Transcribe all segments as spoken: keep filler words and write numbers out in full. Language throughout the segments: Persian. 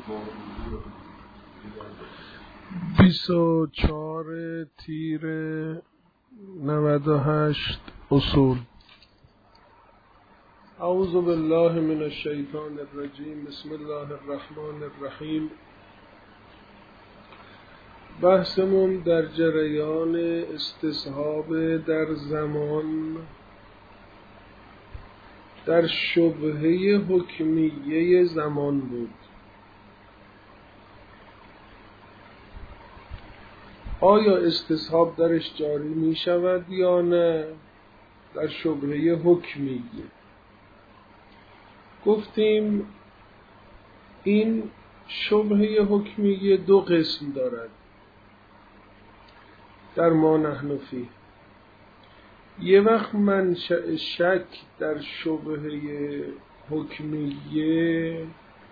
بیست و چهار تیر نود و هشت اصول. اعوذ بالله من الشیطان الرجیم. بسم الله الرحمن الرحیم. بحثمون در جریان استصحاب در زمان در شبهه حکمیه زمان بود. آیا استصحاب درش جاری می شود یا نه؟ در شبهه حکمیه گفتیم این شبهه حکمیه دو قسم دارد در ما نحن فیه. یه وقت منشأ شک در شبهه حکمیه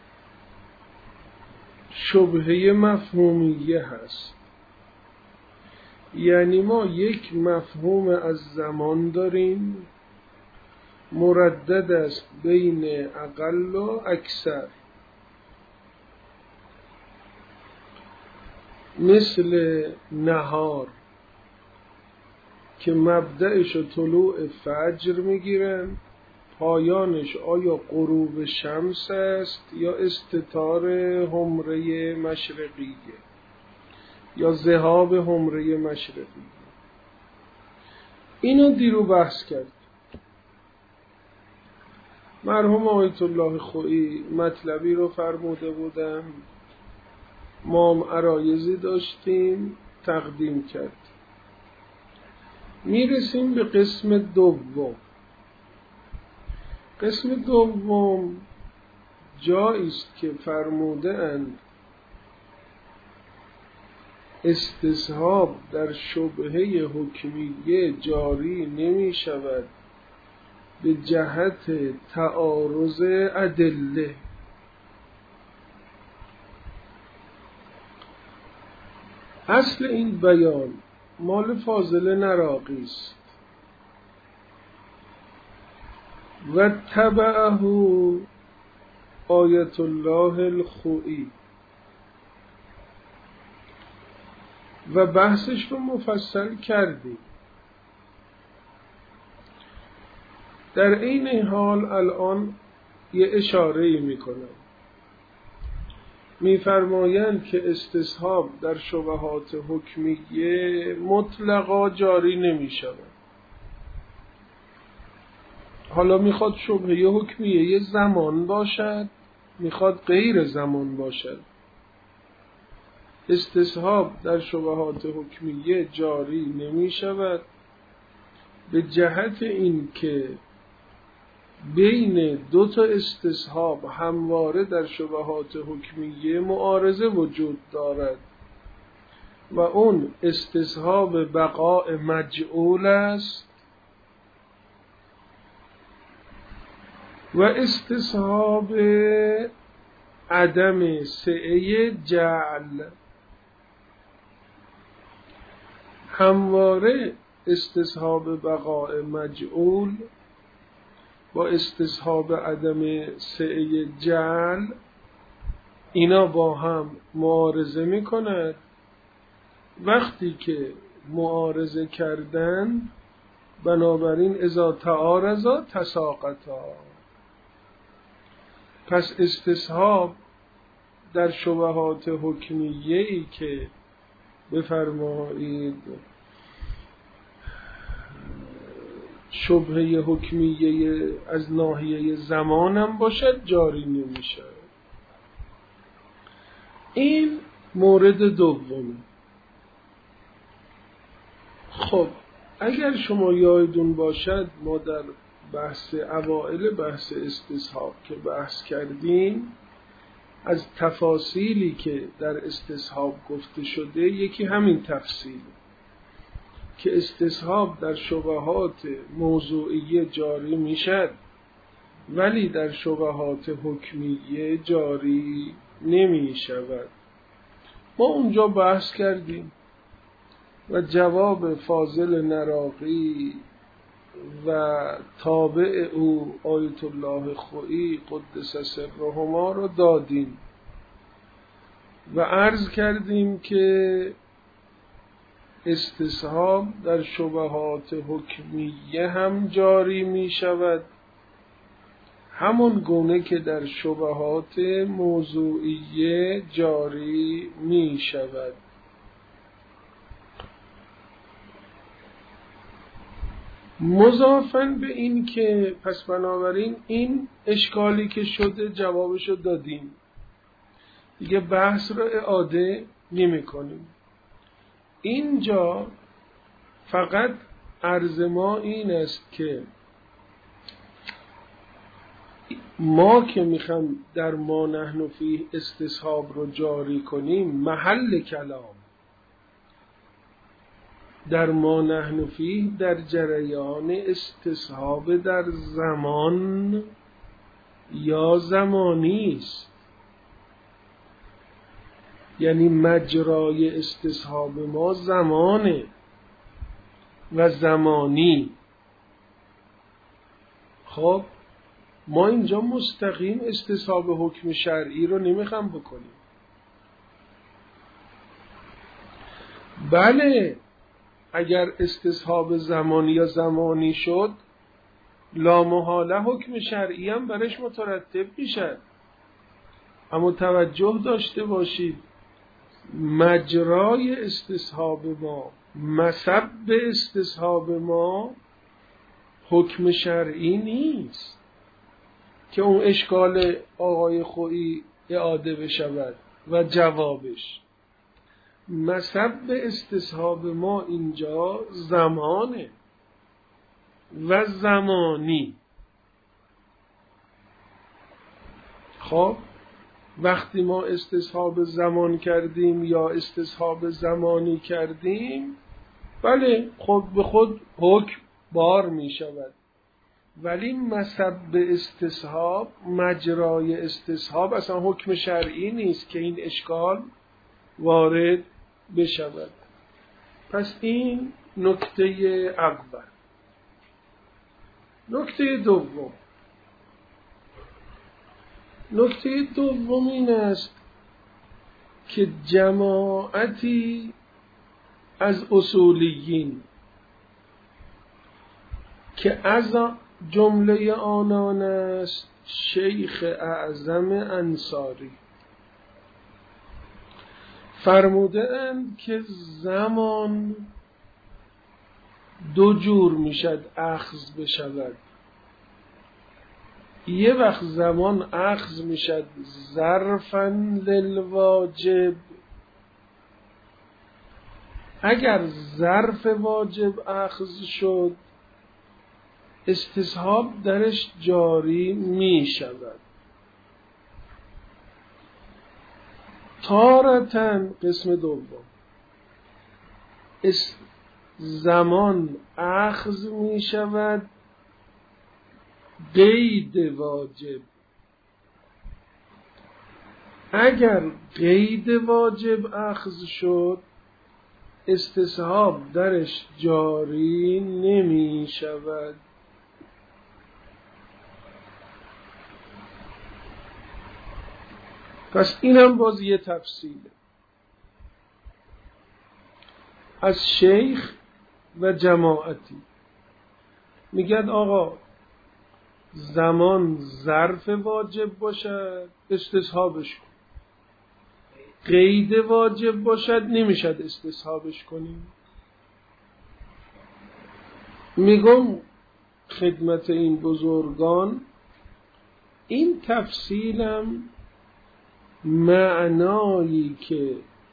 شبهه مفهومیه هست، یعنی ما یک مفهوم از زمان داریم مردد است بین اقل و اکثر، مثل نهار که مبدأش طلوع فجر میگیرن، پایانش آیا غروب شمس است یا استتار حمره مشرقیه یا ذهاب حمره مشرقیه. اینو دیرو بحث کرد مرحوم آیت الله خویی، مطلبی رو فرموده بودم، ما هم عرایضی داشتیم تقدیم کرد. میرسیم به قسم دوم. قسم دوم جایی است که فرموده اند استصحاب در شبهه حکمیه جاری نمی شود به جهت تعارض ادله. اصل این بیان مال فاضل نراقی است و تبعه آیت الله الخویی و بحثش رو مفصل کردیم. در این حال الان یه اشاره‌ای میکنم، میفرمایند که استصحاب در شبهات حکمیه مطلقا جاری نمی شود. حالا میخواد شبهه حکمیه یه زمان باشد، میخواد غیر زمان باشد. استصحاب در شبهات حکمیه جاری نمی شود به جهت این که بین دو تا استصحاب همواره در شبهات حکمیه معارضه وجود دارد و اون استصحاب بقاء مجعول است و استصحاب عدم سعه جعل. همواره استصحاب بقاء مجعول با استصحاب عدم سعه جعل اینا با هم معارضه می کند. وقتی که معارضه کردن بنابراین اذا تعارضا تساقطا. پس استصحاب در شبهات حکمیه ای که بفرمایید شبهه حکمیه از ناحیه زمانم باشد جاری نمیشه. این مورد دوم. خب اگر شما یادتون باشد ما در بحث اوائل بحث استصحاب که بحث کردیم از تفاصیلی که در استصحاب گفته شده یکی همین تفصیل که استصحاب در شبهات موضوعیه جاری میشد ولی در شبهات حکمیه جاری نمی شود. ما اونجا بحث کردیم و جواب فاضل نراقی و تابع او آیت الله خویی قدس سرهما رو دادیم و عرض کردیم که استصحاب در شبهات حکمیه هم جاری می شود، همون گونه که در شبهات موضوعیه جاری می شود. مضافاً به این که پس بنابراین این اشکالی که شده جوابشو دادیم، دیگه بحث رو اعاده نمی کنیم. اینجا فقط عرض ما این است که ما که میخوام در ما نحن فیه استصحاب رو جاری کنیم، محل کلام در ما نحن فیه در جریان استصحاب در زمان یا زمانی است. یعنی مجرای استصحاب ما زمانه و زمانی. خب ما اینجا مستقیم استصحاب حکم شرعی رو نمیخوام بکنیم. بله اگر استصحاب زمانی یا زمانی شد، لامحاله حکم شرعی هم برش مترتب میشه. اما توجه داشته باشید مجرای استصحاب ما، مسبب استصحاب ما حکم شرعی نیست که اون اشکال آقای خویی اعاده بشود و جوابش. مسبب استصحاب ما اینجا زمانه و زمانی. خب وقتی ما استصحاب زمان کردیم یا استصحاب زمانی کردیم، بله خود به خود حکم بار می شود، ولی مسبب استصحاب، مجرای استصحاب اصلا حکم شرعی نیست که این اشکال وارد بشود. پس این نکته اول. نکته دوم نکته دوم این است که جماعتی از اصولیین که از جمله آنان است شیخ اعظم انصاری، فرموده اند که زمان دو جور میشد اخذ بشود. یه وقت زمان اخذ میشد ظرفاً للواجب، اگر ظرف واجب اخذ شد استصحاب درش جاری می شود. تارتن قسم دوم زمان اخذ می شود قید واجب، اگر قید واجب اخذ شد استصحاب درش جاری نمی شود. پس این هم باز یه تفصیله از شیخ و جماعتی. میگن آقا زمان ظرف واجب باشد استصحابش کن، قید واجب باشد نمیشد استصحابش کنیم. میگم خدمت این بزرگان این تفصیلم معنایی که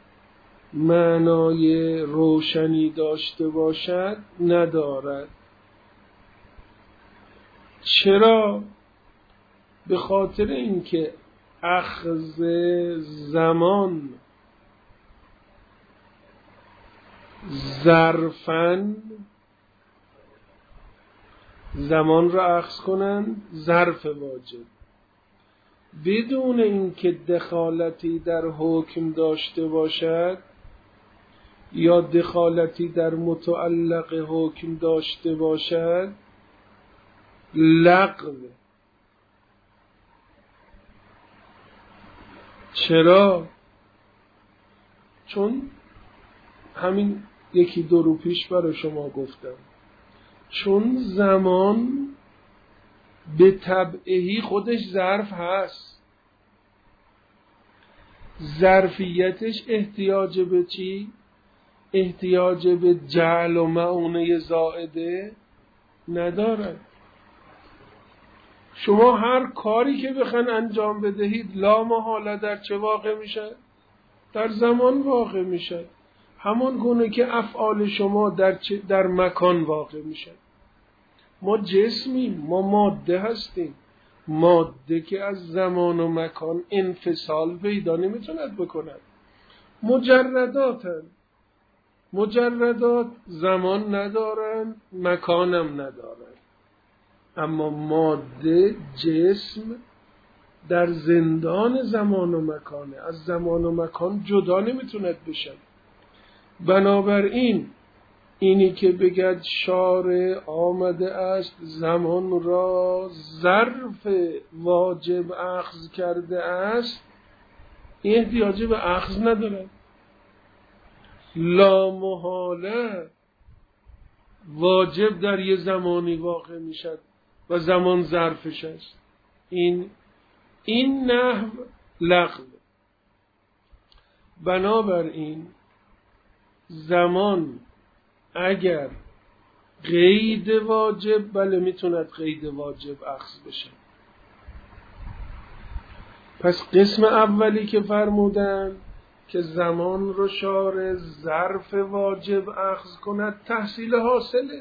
معنای روشنی داشته باشد ندارد. چرا؟ به خاطر اینکه اخذ زمان ظرفاً، زمان را اخذ کنند ظرف واجب بدون اینکه دخالتی در حکم داشته باشد یا دخالتی در متعلق حکم داشته باشد لغو. چرا؟ چون همین یکی دو رو پیش برای شما گفتم، چون زمان به تبعهی خودش ظرف هست، ظرفیتش احتیاج به چی؟ احتیاج به جعل و معونه زائده ندارد. شما هر کاری که بخواید انجام بدهید لا محاله در چه واقع میشه؟ در زمان واقع میشه. همون گونه که افعال شما در, چه؟ در مکان واقع میشه. ما جسمیم، ما ماده هستیم. ماده که از زمان و مکان انفصال پیدا نمیتوند بکند. مجرداتن. مجردات زمان ندارن، مکانم ندارن. اما ماده، جسم در زندان زمان و مکانه، از زمان و مکان جدا نمیتوند بشه. بنابراین اینی که بگد شارع آمده است زمان را ظرف واجب اخذ کرده است، این احتیاج به اخذ نداره. لا محاله واجب در یه زمانی واقع میشد و زمان ظرفش است. این این نحو لغو. بنابراین زمان اگر قید واجب، بله میتوند قید واجب اخذ بشه. پس قسم اولی که فرمودن که زمان رو شارع ظرف واجب اخذ کند تحصیل حاصله.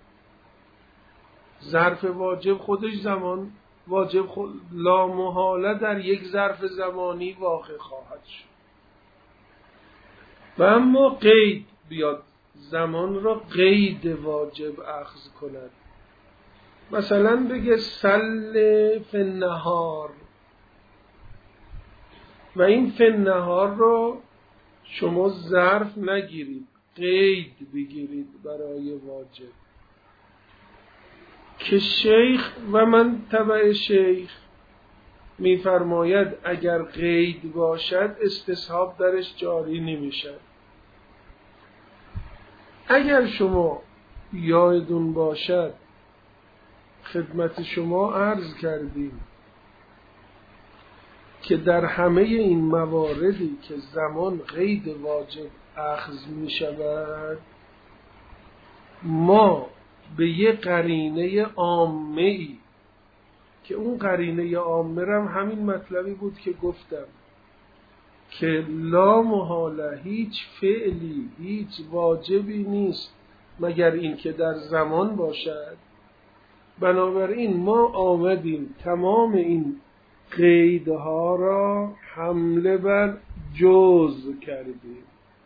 ظرف واجب خودش زمان واجب خود لا محاله در یک ظرف زمانی واقع خواهد شد. و اما قید بیاد زمان را قید واجب اخذ کند. مثلا بگه سل فی النهار و این فی النهار رو شما ظرف نگیرید، قید بگیرید برای واجب. که شیخ و من تبع شیخ میفرماید اگر قید باشد استصحاب درش جاری نمیشد. اگر شما یادتون باشد خدمت شما عرض کردیم که در همه این مواردی که زمان قید واجب اخذ می شود ما به یه قرینه عامه ای که اون قرینه عامه هم همین مطلبی بود که گفتم که لا محاله هیچ فعلی هیچ واجبی نیست مگر این که در زمان باشد. بنابراین ما آمدیم تمام این قیدها را حمله بر جزء کردیم،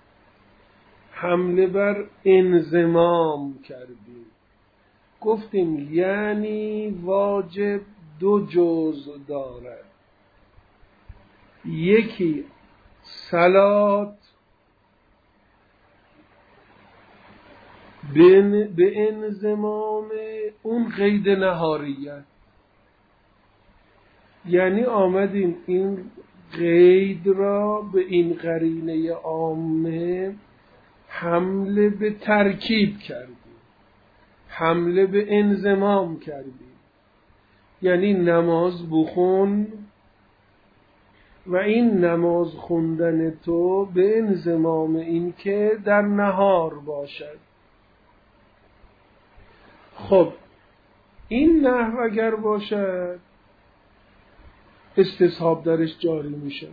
حمله بر انضمام کردیم. گفتیم یعنی واجب دو جزء دارد، یکی صلات به انضمام اون قید نهاریت، یعنی آمدیم این قید را به این قرینه عامه حمله به ترکیب کردیم، حمله به انضمام کردیم. یعنی نماز بخون و این نماز خوندن تو به انضمام این که در نهار باشد. خب این نحو اگر باشد استصحاب درش جاری میشه.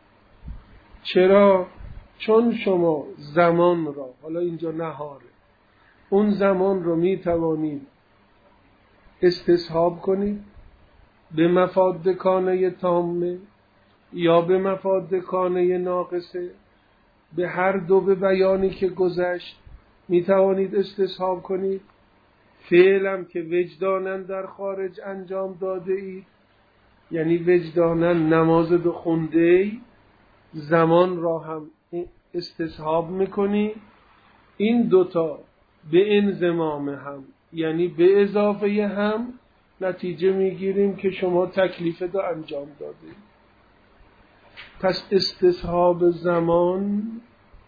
چرا؟ چون شما زمان را، حالا اینجا نهاره، اون زمان رو میتوانید استصحاب کنید به مفاد کانه تامه یا به مفاد کانه ناقصه. به هر دو به بیانی که گذشت میتوانید استصحاب کنید. فعلم که وجدانن در خارج انجام داده اید، یعنی وجدانن نماز دو خونده ای، زمان را هم استصحاب میکنی. این دوتا به انضمام هم یعنی به اضافه هم نتیجه میگیریم که شما تکلیف دو انجام داده. پس استصحاب زمان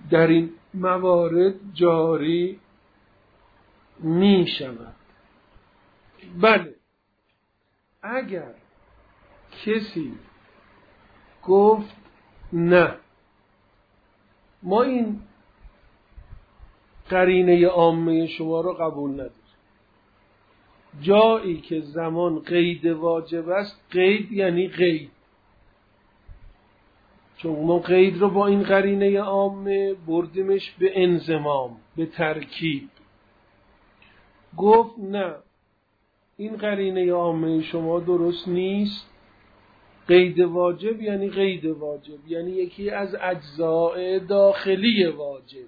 در این موارد جاری می شود. بله، اگر کسی گفت نه ما این قرینه عامه شما رو قبول نداریم، جایی که زمان قید واجب است، قید یعنی قید، چون ما قید رو با این قرینه عامه بردیمش به انضمام، به ترکیب. گفت نه این قرینه عامه شما درست نیست، قید واجب یعنی قید واجب، یعنی یکی از اجزاء داخلی واجب.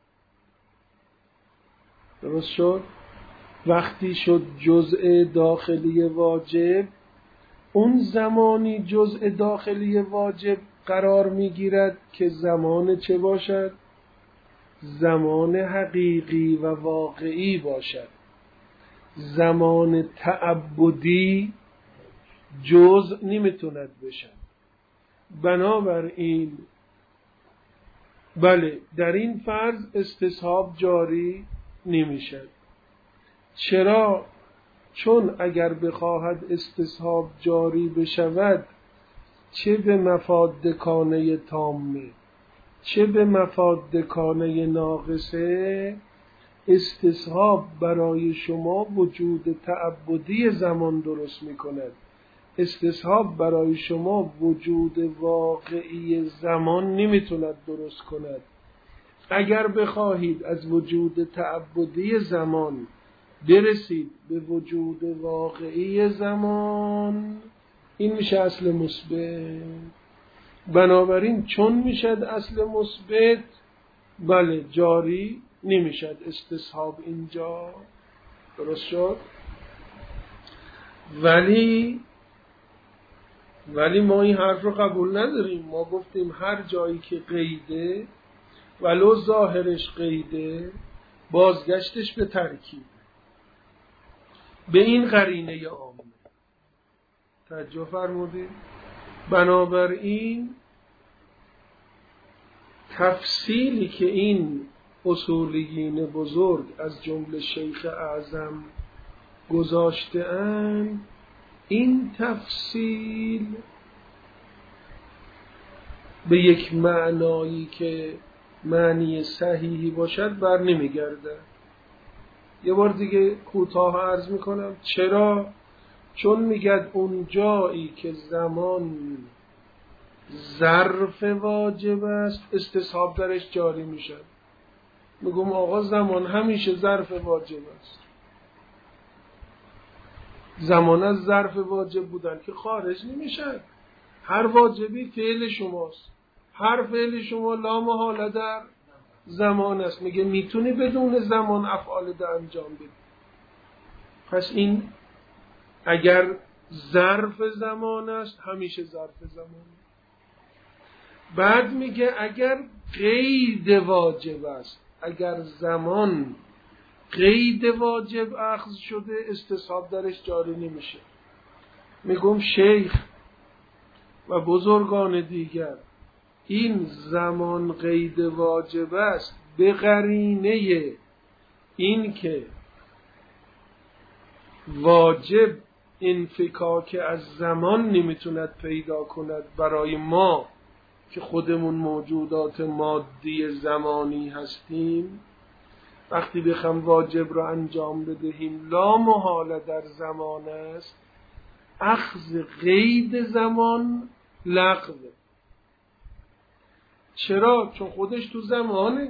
درست شد؟ وقتی شد جزء داخلی واجب، اون زمانی جزء داخلی واجب قرار میگیرد که زمان چه باشد؟ زمان حقیقی و واقعی باشد. زمان تعبدی جزء نمیتوند بشد. بنابراین بله، در این فرض استصحاب جاری نمیشد. چرا؟ چون اگر بخواهد استصحاب جاری بشود، چه به مفاد کانه تامه چه به مفاد کانه ناقصه، استصحاب برای شما وجود تعبدی زمان درست می کند. استصحاب برای شما وجود واقعی زمان نمیتوند درست کند. اگر بخواهید از وجود تعبدی زمان برسید به وجود واقعی زمان، این میشه اصل مثبت. بنابراین چون میشد اصل مثبت، بله جاری نمیشد استصحاب اینجا. درست شد؟ ولی ولی ما این حرف رو قبول نداریم. ما گفتیم هر جایی که قیده، ولو ظاهرش قیده، بازگشتش به ترکیب، به این قرینه عامه. توجه فرمودید؟ بنابراین تفصیلی که این اصولیین بزرگ از جمله شیخ اعظم گذاشته اند، این تفصیل به یک معنایی که معنی صحیحی باشد بر نمیگرده. یه بار دیگه کوتاه عرض میکنم. چرا؟ چون میگد اون جایی که زمان ظرف واجب است، استصحاب درش جاری میشه. میگم آقا زمان همیشه ظرف واجب است. زمان از ظرف واجب بودن که خارج نمیشه. هر واجبی فعل شماست، هر فعل شما لا محاله در زمان است. میگه میتونی بدون زمان افعال ده انجام بدی. پس این اگر ظرف زمان است، همیشه ظرف زمان. بعد میگه اگر قید واجب است، اگر زمان قید واجب اخذ شده، استصحاب درش جاری نمیشه. میگم شیخ و بزرگان دیگر این زمان قید واجب است به قرینه این که واجب انفکاک از زمان نمیتوند پیدا کند برای ما که خودمون موجودات مادی زمانی هستیم. وقتی بخوام واجب را انجام بدهیم لا محاله در زمان است، اخذ قید زمان لغوه. چرا؟ چون خودش تو زمانه.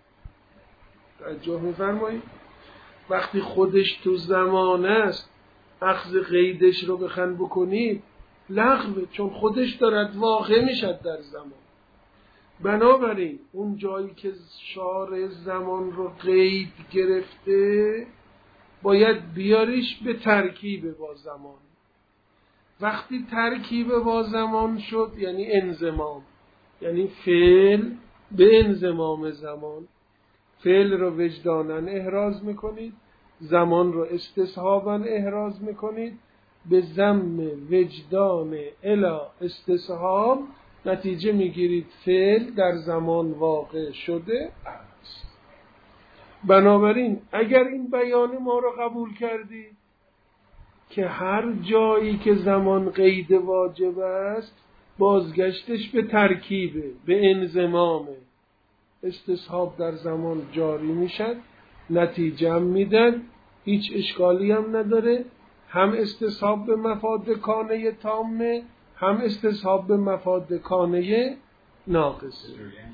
توجه می‌فرمایید؟ وقتی خودش تو زمان است، اخذ قیدش رو بخن بکنید لغوه، چون خودش دارد واقع میشد در زمان. بنابراین اون جایی که شارع زمان رو قید گرفته، باید بیاریش به ترکیب با زمان. وقتی ترکیب با زمان شد یعنی انضمام، یعنی فعل به انضمام زمان. فعل رو وجداناً احراز میکنید، زمان رو استصحاباً احراز میکنید. به ضم وجدان الی استصحاب نتیجه میگیرید فعل در زمان واقع شده است. بنابراین اگر این بیان ما رو قبول کردید که هر جایی که زمان قید واجب است بازگشتش به ترکیبه، به انضمامه، استصحاب در زمان جاری میشد، نتیجه هم میدن، هیچ اشکالی هم نداره، هم استصحاب به مفاد کانه تامه، هم استصحاب به مفاد کانه ناقصه.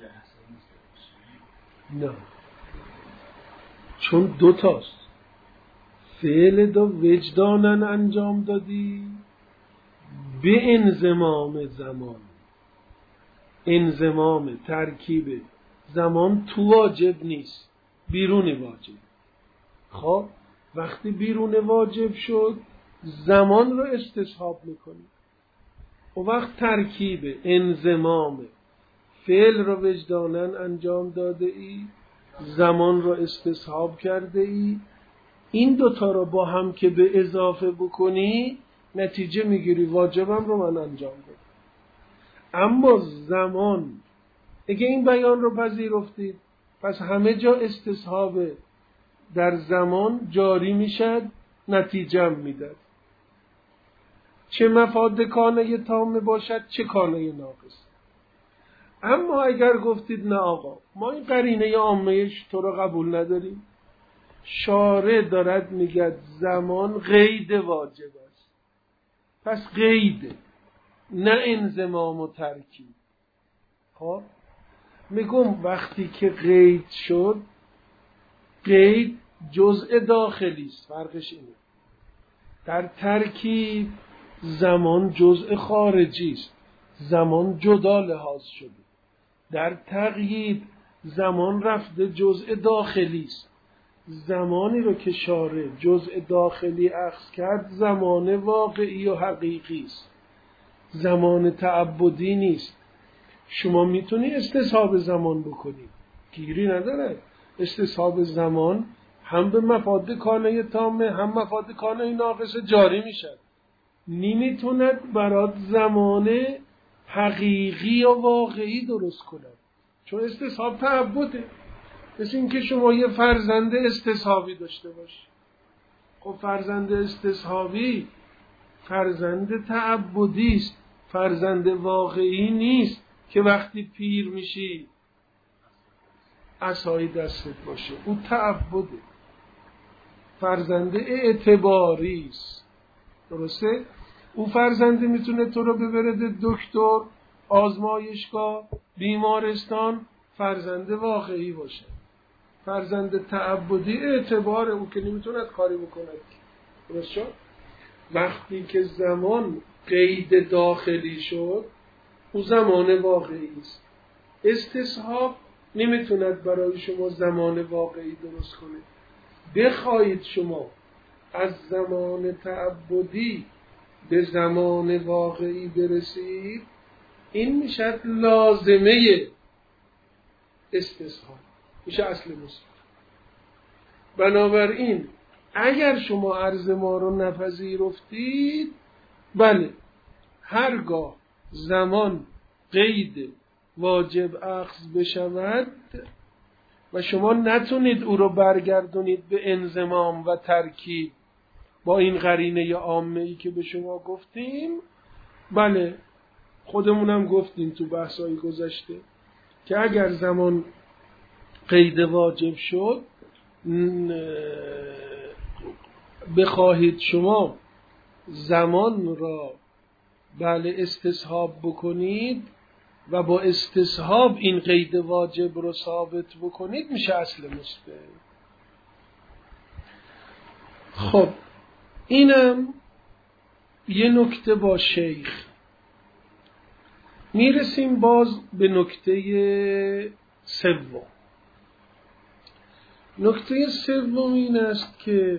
نه، چون دو تاست. فعل دو وجدانن انجام دادی به انضمام زمان. انضمام ترکیب زمان تو واجب نیست، بیرون واجب. خب وقتی بیرون واجب شد زمان رو استصحاب میکنی. و وقت ترکیب انضمام فعل رو وجدانن انجام داده ای، زمان رو استصحاب کرده ای، این دوتا رو با هم که به اضافه بکنی نتیجه میگیری واجبم رو من انجام دادم. اما زمان، اگه این بیان رو پذیرفتید پس همه جا استصحاب در زمان جاری میشد، نتیجه میداد، چه مفاد کانه تامه باشد چه کانه ناقص. اما اگر گفتید نه آقا ما این قرینه عامه‌اش تو رو قبول نداریم، شارع دارد میگه زمان قید واجب است، پس قید نه انضمام و ترکیب. خب میگم وقتی که قید شد، قید جزء داخلی است، فرقش اینه. در ترکیب زمان جزء خارجی است، زمان جدا لحاظ شده. در تقیید زمان رفته جزء داخلی است. زمانی رو که شارع جزء داخلی اخذ کرد زمان واقعی و حقیقی است، زمان تعبدی نیست. شما میتونی استصحاب زمان بکنی، گیری نداره. استصحاب زمان هم به مفاد کانه تامه هم مفاد کانه ناقصه جاری میشد. نمیتوند برات زمان حقیقی و واقعی درست کند، چون استصحاب تعبده. مثل این که شما یه فرزند استصحابی داشته باشی. خب فرزند استصحابی فرزند تعبدی است، فرزند واقعی نیست که وقتی پیر میشی عصای دستت باشه. او تعبده، فرزند اعتباری است. درسته؟ او فرزند میتونه تو رو ببره دکتر، آزمایشگاه، بیمارستان، فرزند واقعی باشه. فرزند تعبدی اعتبار او که نمیتوند کاری بکند. درست شد؟ وقتی که زمان قید داخلی شد او زمان واقعی است. استصحاب نمیتوند برای شما زمان واقعی درست کنه. بخواهید شما از زمان تعبدی به زمان واقعی برسید، این میشه لازمه استصحاب، میشه اصل مصدر. بنابراین اگر شما عرض ما رو نپذیرفتید، بله هرگاه زمان قید واجب اخذ بشود و شما نتونید او رو برگردونید به انضمام و ترکیب با این قرینه عامه‌ای که به شما گفتیم، بله خودمونم گفتیم تو بحث‌های گذشته که اگر زمان قید واجب شد بخواهید شما زمان را بله استصحاب بکنید و با استصحاب این قید واجب رو ثابت بکنید، میشه اصل مصدر. خب اینم یه نکته با شیخ. میرسیم باز به نکته سوم. نکته سوم این است که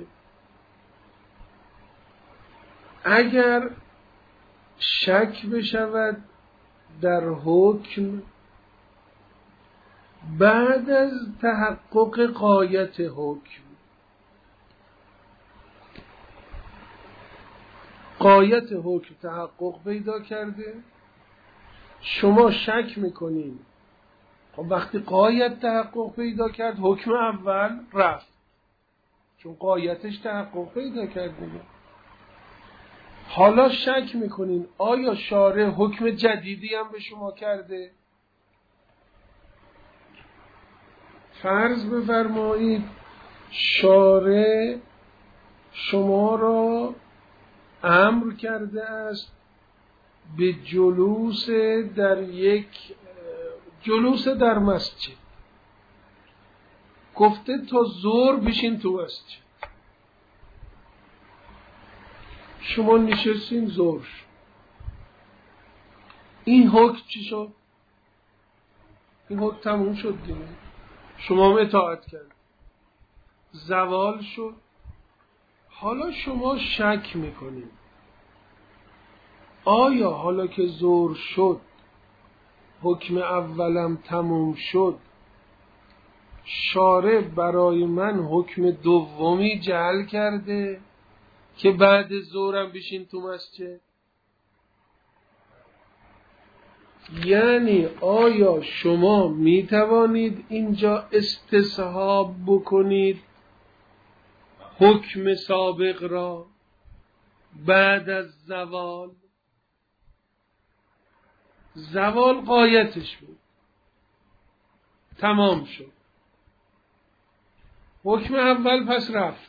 اگر شک بشود در حکم بعد از تحقق غایت حکم، غایت حکم تحقق پیدا کرده شما شک میکنین. خب وقتی غایت تحقق پیدا کرد حکم اول رفت، چون غایتش تحقق پیدا کرد دیگه. حالا شک میکنین آیا شارع حکم جدیدی هم به شما کرده؟ فرض بفرمایید شارع شما را امر کرده است به جلوس در یک جلوس در مسجد، گفته تا ظهر بشین تو مسجد. شما نشستین ظهر شد. این حکم چی شد؟ این حکم تموم شد دیگه. شما هم اطاعت کرد، زوال شد. حالا شما شک میکنید آیا حالا که ظهر شد حکم اولم تموم شد، شارع برای من حکم دومی جعل کرده که بعد ظهرم بشین تو مسجد؟ یعنی آیا شما می توانید اینجا استصحاب بکنید حکم سابق را بعد از زوال؟ زوال غایتش بود، تمام شد، حکم اول پس رفت.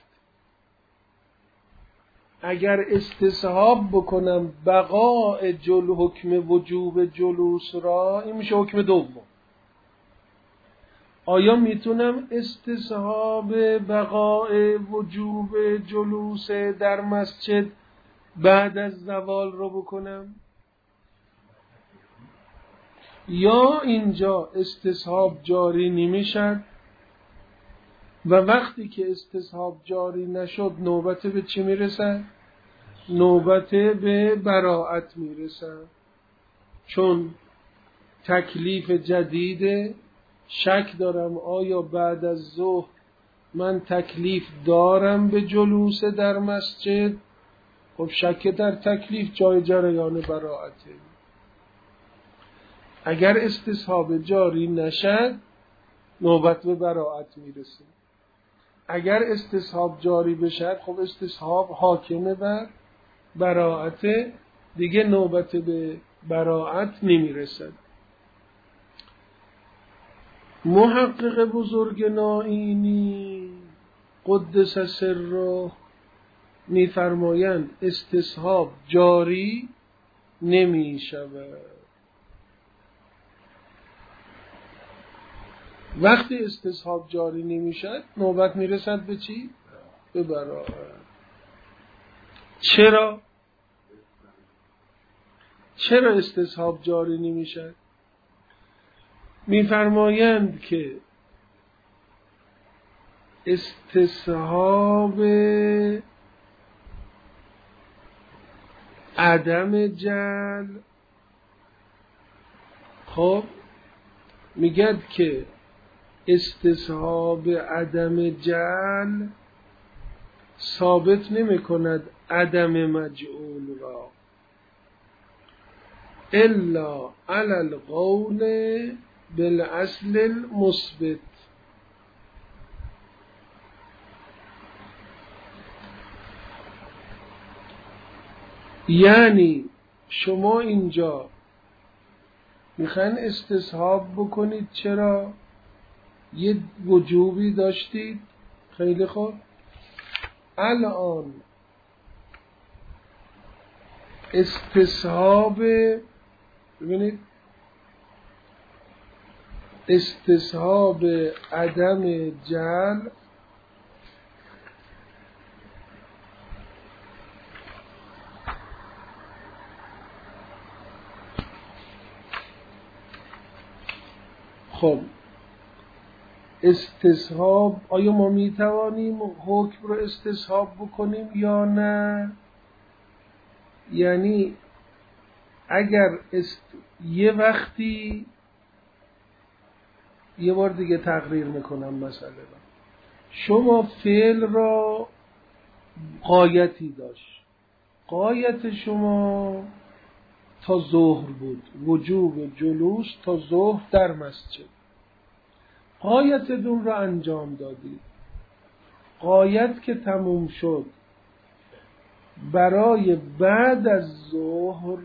اگر استصحاب بکنم بقاء جل حکم وجوب جلوس را، این میشه حکم دوم. آیا میتونم استصحاب بقاء وجوب جلوس در مسجد بعد از زوال رو بکنم؟ یا اینجا استصحاب جاری نمیشد و وقتی که استصحاب جاری نشد نوبت به چی میرسد؟ نوبت به براءت میرسد، چون تکلیف جدیده. شک دارم آیا بعد از ظهر من تکلیف دارم به جلوس در مسجد؟ خب شک در تکلیف جای جریان براءته. اگر استصحاب جاری نشد نوبت به براءت میرسه. اگر استصحاب جاری بشد خب استصحاب حاکمه بر براءت، دیگه نوبت به براءت نمیرسد. محقق بزرگ نائینی قدس سره میفرمایند استصحاب جاری نمی شود. وقتی استصحاب جاری نمی شد نوبت میرسد به چی؟ به براءت. چرا؟ چرا استصحاب جاری نمی شد؟ میفرمایند که استصحاب عدم جعل، خب میگد که استصحاب عدم جعل ثابت نمی کند عدم مجعول را الا علی القول بالاصل المثبت. یعنی شما اینجا میخواین استصحاب بکنید، چرا؟ یه وجوبی داشتید، خیلی خوب، الان استصحاب، ببینید استصحاب عدم جعل خب استصحاب، آیا ما میتوانیم حکم رو استصحاب بکنیم یا نه؟ یعنی اگر است... یه وقتی، یه بار دیگه تقریر میکنم مسئله را، شما فعل را غایتی داشت، غایت شما تا ظهر بود، وجوب جلوس تا ظهر در مسجد. غایتتون را انجام دادید. غایت که تموم شد، برای بعد از ظهر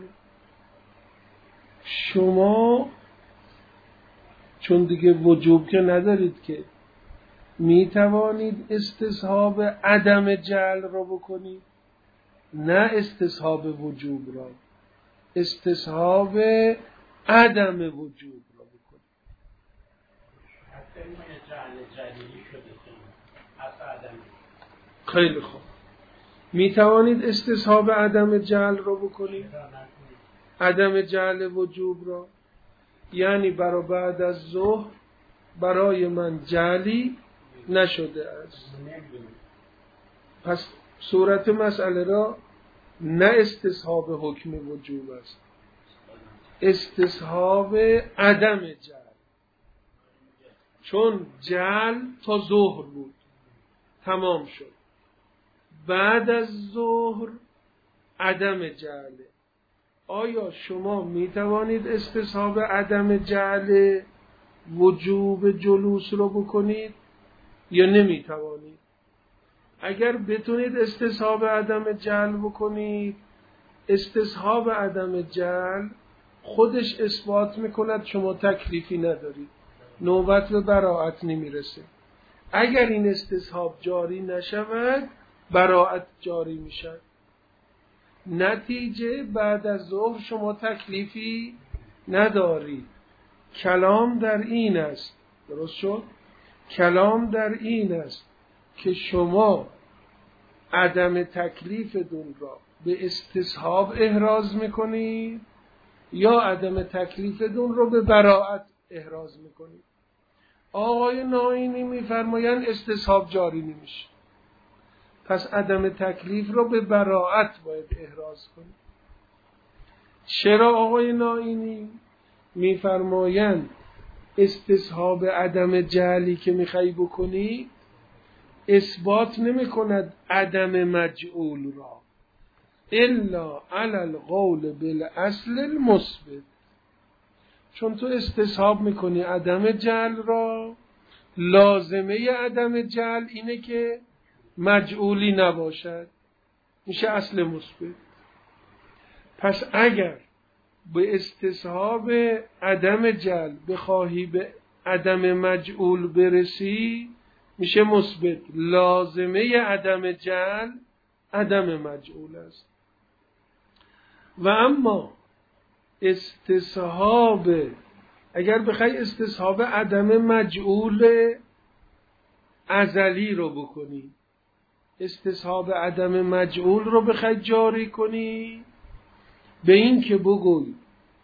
شما چون دیگه وجوب که ندارید که، می توانید استصحاب عدم جعل را بکنید، نه استصحاب وجوب را، استصحاب عدم وجوب را بکنید. خیلی خوب، می توانید استصحاب عدم جعل را بکنید، عدم جعل وجوب را، یعنی برای بعد از ظهر برای من جعلی نشده است. پس صورت مسئله را نه استصحاب حکم وجوب است، استصحاب عدم جعل. چون جعل تا ظهر بود تمام شد، بعد از ظهر عدم جعله. آیا شما می توانید استصحاب عدم جعل وجوب جلوس رو بکنید یا نمی توانید؟ اگر بتونید استصحاب عدم جعل بکنید، استصحاب عدم جعل خودش اثبات میکند شما تکلیفی ندارید، نوبت به براءت نمیرسه. اگر این استصحاب جاری نشود، براءت جاری میشد. نتیجه بعد از ظهر شما تکلیفی ندارید. کلام در این است، درست شد؟ کلام در این است که شما عدم تکلیفتون را به استصحاب احراز میکنید یا عدم تکلیفتون را به براءت احراز میکنید. آقای ناینی میفرمایند استصحاب جاری نمیشه، پس عدم تکلیف را به براءت باید احراز کنید. چرا آقای ناینی میفرمایند استصحاب عدم جعلی که میخوای بکنی اثبات نمی کند عدم مجعول را، الا علی القول بالاصل المثبت. چون تو استصحاب میکنی عدم جعل را، لازمه عدم جعل اینه که مجعولی نباشد، میشه اصل مثبت. پس اگر به استصحاب عدم جعل بخواهی به عدم مجعول برسی، میشه مثبت. لازمه عدم جعل عدم مجعول است. و اما استصحاب، اگر بخوای استصحاب عدم مجعول ازلی رو بکنی، استصحاب عدم مجعول رو بخوای جاری کنی، به این که بگوی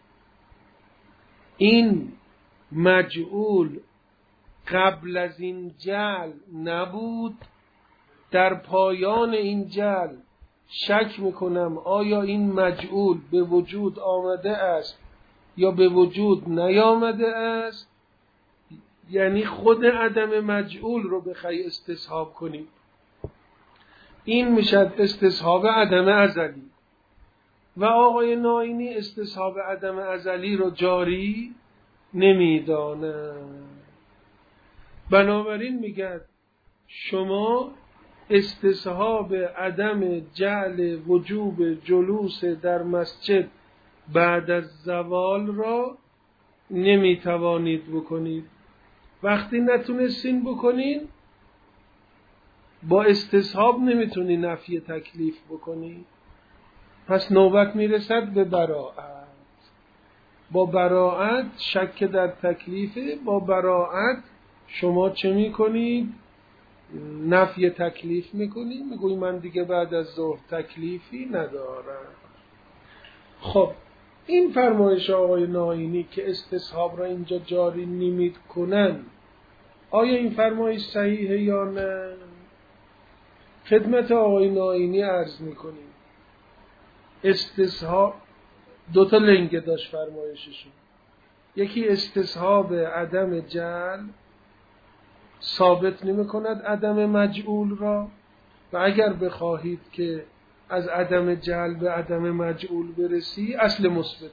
این مجعول قبل از این جعل نبود، در پایان این جعل شک میکنم آیا این مجعول به وجود آمده است یا به وجود نیامده است، یعنی خود عدم مجعول رو بخوای استصحاب کنی، این میشد استصحاب عدم ازلی. و آقای ناینی استصحاب عدم ازلی رو جاری نمیدانند. بنابراین میگن شما استصحاب عدم جعل وجوب جلوس در مسجد بعد از زوال را نمیتوانید بکنید. وقتی نتونستین بکنین، با استصحاب نمیتونی نفی تکلیف بکنی، پس نوبت میرسد به براءت. با براءت شک در تکلیفه، با براءت شما چه میکنید؟ نفی تکلیف میکنید، میگوی من دیگه بعد از ظهر تکلیفی ندارم. خب این فرمایش آقای ناینی که استصحاب را اینجا جاری نمید کنن، آیا این فرمایش صحیحه یا نه؟ خدمت آقای ناینی عرض میکنیم استصحاب دو تا لنگه داشت فرمایششون. یکی استصحاب عدم جعل ثابت نمی کند عدم مجعول را، و اگر بخواهید که از عدم جعل به عدم مجعول برسی اصل مثبت.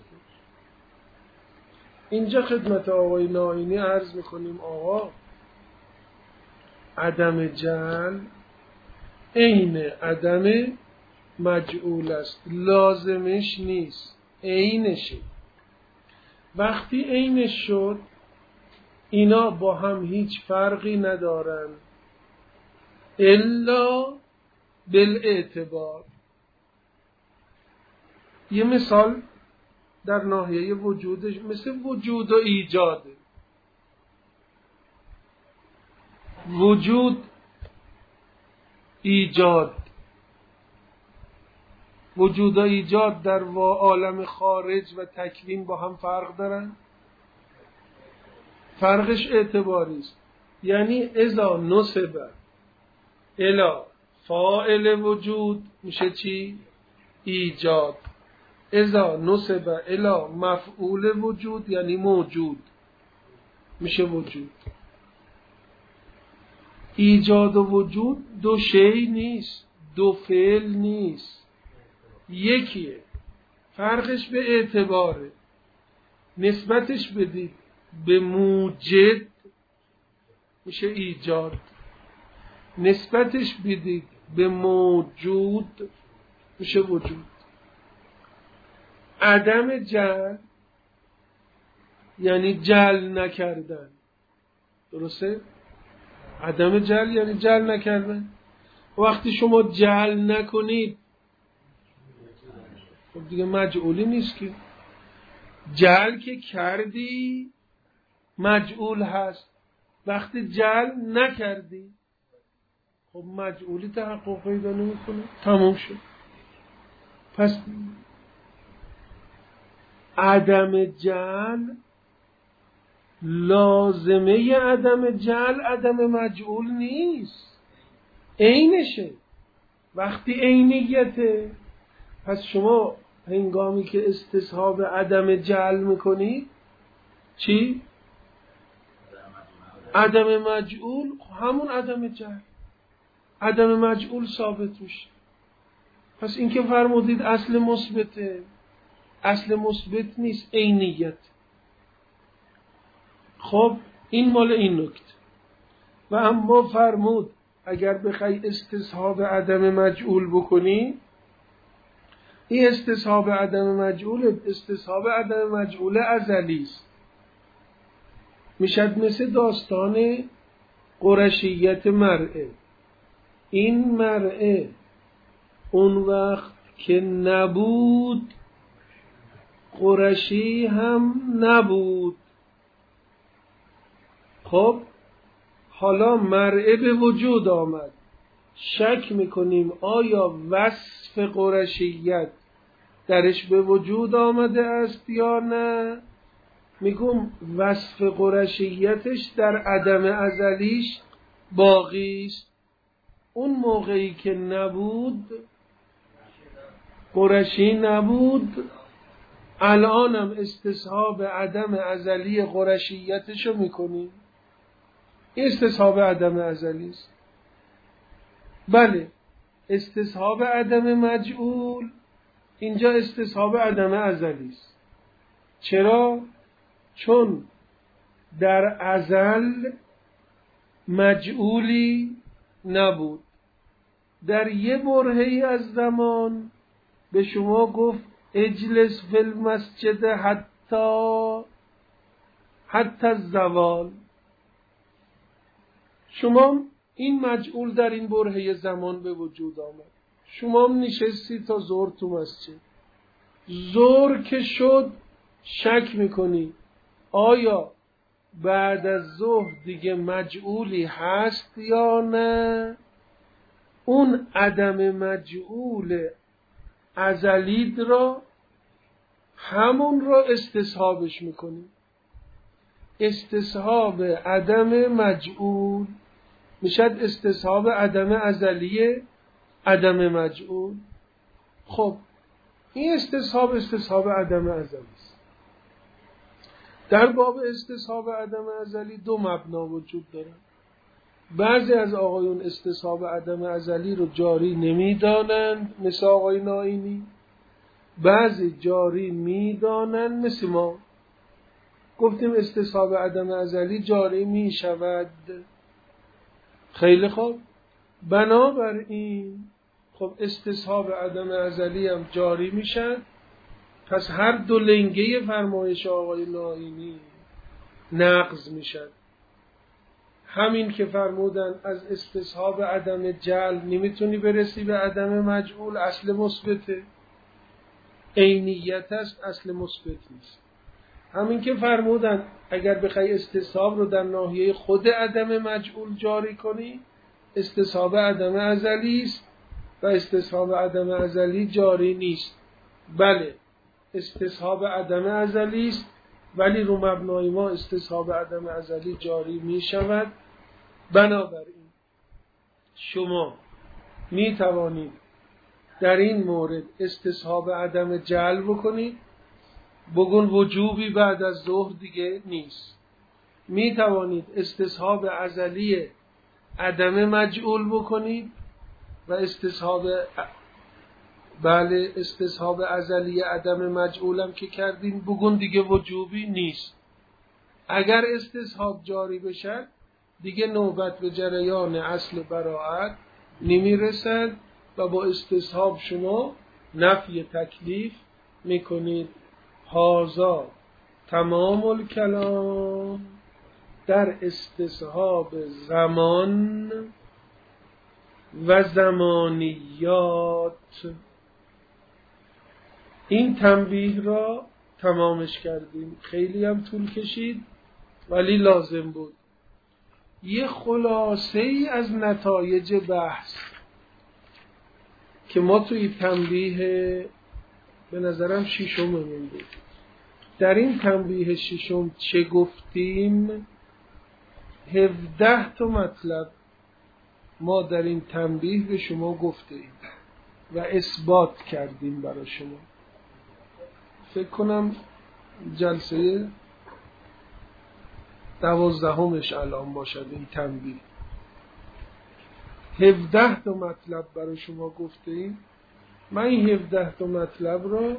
اینجا خدمت آقای نائینی عرض میکنیم آقا عدم جعل عین عدم مجعول است، لازمش نیست، عینشه. وقتی عینش شد اینا با هم هیچ فرقی ندارن الا بالاعتبار. یه مثال در ناحیه وجودش مثل وجود و ایجاده. وجود ایجاد، وجود و ایجاد در عالم خارج و تکوین با هم فرق دارن. فرقش اعتباری است. یعنی اذا نسب الی فاعل وجود میشه چی؟ ایجاد. اذا نسب الی مفعول وجود یعنی موجود میشه وجود. ایجاد و وجود دو شی نیست، دو فعل نیست، یکیه. فرقش به اعتباره. نسبتش بدید به موجد میشه ایجاد، نسبتش بدید به موجود میشه وجود. عدم جعل یعنی جعل نکردن، درسته؟ عدم جعل یعنی جعل نکردن. وقتی شما جعل نکنید خب دیگه مجعولی نیست که. جعل که کردی مجعول هست، وقتی جعل نکردی خب مجعولی تحقق پیدا نمیکنه، تموم شد. پس عدم جعل لازمه عدم جعل عدم مجعول نیست، عینشه. وقتی عینیته پس شما هنگامی که استصحاب عدم جعل میکنی چی؟ عدم مجعول، همون عدم جعل، عدم مجعول ثابت میشه. پس این که فرمودید اصل مثبته، اصل مثبت نیست، عینیت. خب این مال این نکته. و اما فرمود اگر بخوای استصحاب عدم مجعول بکنی، این استصحاب عدم مجعول استصحاب عدم مجعول ازلی است. میشد مثل داستان قرشیت مرعه. این مرعه اون وقت که نبود قرشی هم نبود. خب حالا مرعه به وجود آمد، شک میکنیم آیا وصف قرشیت درش به وجود آمده است یا نه؟ میگم وصف قرشیتش در عدم ازلیش باقی است. اون موقعی که نبود قرشی نبود، الانم استصحاب عدم ازلی قرشیتشو میکنیم. این استصحاب عدم ازلی است. بله استصحاب عدم مجعول اینجا استصحاب عدم ازلی است. چرا؟ چون در ازل مجعولی نبود. در یه برهه‌ای از زمان به شما گفت اجلس فی المسجد حتی حتی الزوال. شما این مجعول در این برهه زمان به وجود آمد. شما نشستی تا ظهر تو مسجد. ظهر که شد شک میکنی آیا بعد از ظهر دیگه مجعولی هست یا نه؟ اون عدم مجعول ازلید را همون را استصحابش میکنی. استصحاب عدم مجعول میشد استصحاب عدم ازلی عدم مجعول. خب این استصحاب استصحاب عدم ازلی است. در باب استصحاب عدم ازلی دو مبنا وجود دارد. بعضی از آقایون استصحاب عدم ازلی رو جاری نمیدانند مثل آقای نائینی، بعضی جاری میدانند مثل ما. گفتیم استصحاب عدم ازلی جاری می شود. خیلی خوب، بنابراین خب استصحاب عدم ازلی هم جاری می شد. پس هر دو لنگه فرمایش آقای نائینی نقض می شد. همین که فرمودن از استصحاب عدم جعل نمیتونی برسی به عدم مجعول، اصل مثبته، عینیت است، اصل مثبت نیست. همین که فرمودن اگر بخوای استصحاب رو در ناحیه خود عدم مجعول جاری کنی، استصحاب عدم ازلی است و استصحاب عدم ازلی جاری نیست. بله، استصحاب عدم ازلی است ولی رو مبنای ما استصحاب عدم ازلی جاری می شود. بنابراین شما می توانید در این مورد استصحاب عدم جعل بکنید، بگون وجوبی بعد از ظهر دیگه نیست. می توانید استصحاب ازلی عدم مجعول بکنید و استصحاب بله استصحاب ازلی عدم مجعولم که کردین، بگون دیگه وجوبی نیست. اگر استصحاب جاری بشه دیگه نوبت به جریان اصل براءت نمی رسد و با استصحاب شما نفی تکلیف میکنید. هذا تمام الکلام در استصحاب زمان و زمانیات. این تنبیه را تمامش کردیم. خیلی هم طول کشید ولی لازم بود. یه خلاصه ای از نتایج بحث که ما توی تنبیه به نظرم ششممون بود. در این تنبیه ششم چه گفتیم؟ هفده تا مطلب ما در این تنبیه به شما گفتیم و اثبات کردیم برای شما. فکر کنم جلسه دوازدهمش الان باشد این تنبیه. هفده تا مطلب برای شما گفتیم. من این هفده تا مطلب رو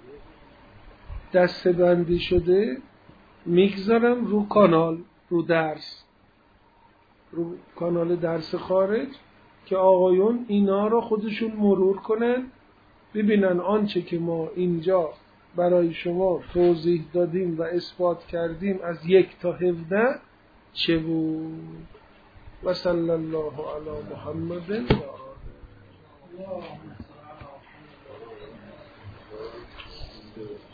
دسته بندی شده میگذارم رو کانال، رو درس، رو کانال درس خارج که آقایون اینا رو خودشون مرور کنن، ببینن آنچه که ما اینجا برای شما توضیح دادیم و اثبات کردیم از یک تا هفده چه بود. و صلی الله علی محمد و آله.